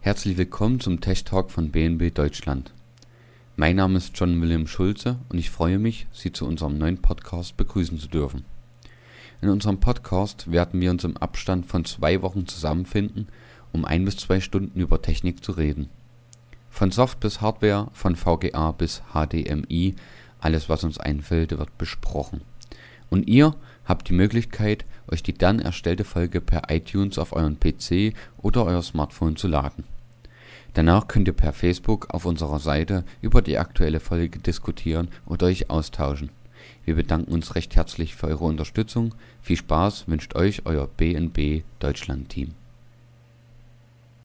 Herzlich willkommen zum Tech Talk von BNB Deutschland. Mein Name ist John Wilhelm Schulze und ich freue mich, Sie zu unserem neuen Podcast begrüßen zu dürfen. In unserem Podcast werden wir uns im Abstand von 2 Wochen zusammenfinden, um 1 bis 2 Stunden über Technik zu reden. Von Soft bis Hardware, von VGA bis HDMI, alles was uns einfällt, wird besprochen. Und ihr habt die Möglichkeit, euch die dann erstellte Folge per iTunes auf euren PC oder euer Smartphone zu laden. Danach könnt ihr per Facebook auf unserer Seite über die aktuelle Folge diskutieren oder euch austauschen. Wir bedanken uns recht herzlich für eure Unterstützung. Viel Spaß wünscht euch euer BNB Deutschland Team.